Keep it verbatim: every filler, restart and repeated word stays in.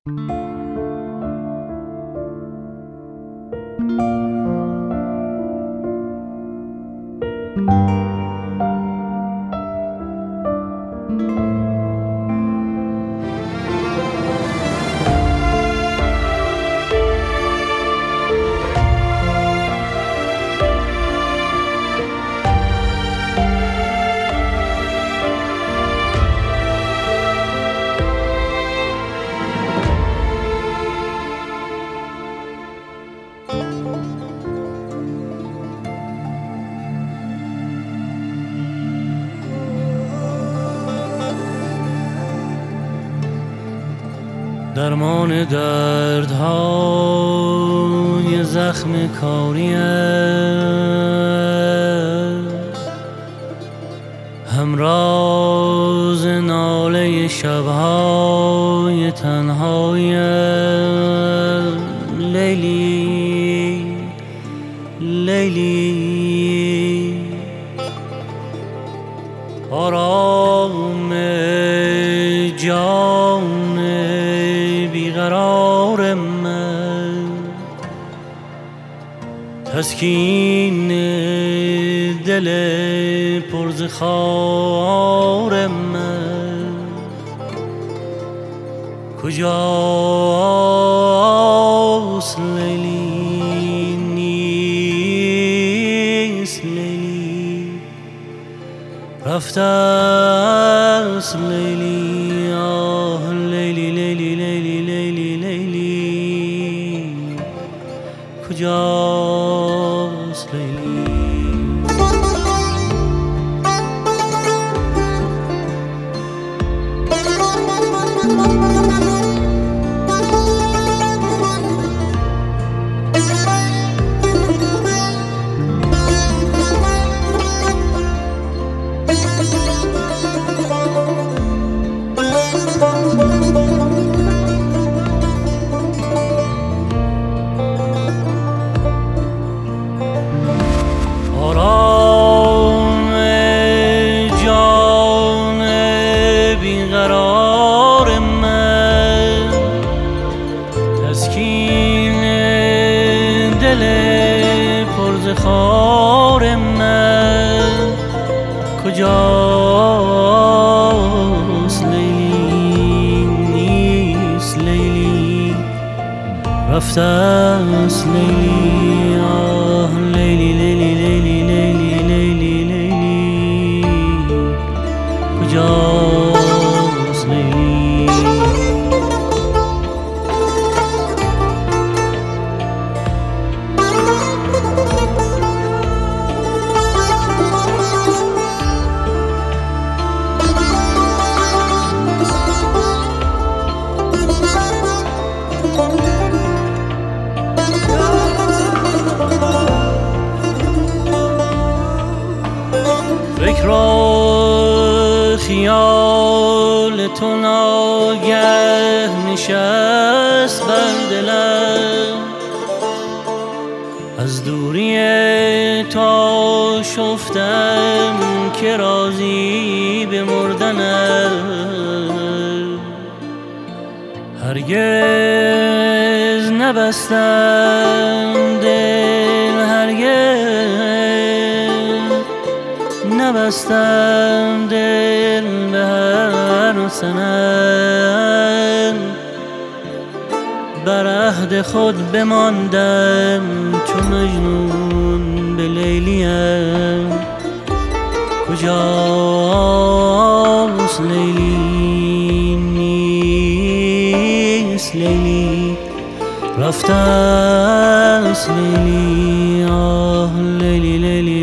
درمان دردهای زخم کاریه، همراز ناله شبهای تنهای لیلی لیلی، آرام جان بیقرار من، تسکین دل پر ز خار من، کجاست لیلی؟ نیست لیلی، رفته است لیلی. آه لیلی لیلی لیلی لیلی لیلی، کجاست لیلی؟ خار من، کجاست لیلی؟ نیست لیلی، رفته است لیلی. آه لیلی لیلی لیلی لیلی لیلی لیلی، کجاست لیلی؟ فکر و خیال تو ناگه نشست بر دلم، از دوری تو شفتم که راضی به مردنم، هرگز نبستم دل، هرگز نبستم دل به هر سنم، بر عهد خود بماندم چون مجنون به لیلیم. کجاست لیلی؟ نیست لیلی، رفته است لیلی. آه لیلی لیلی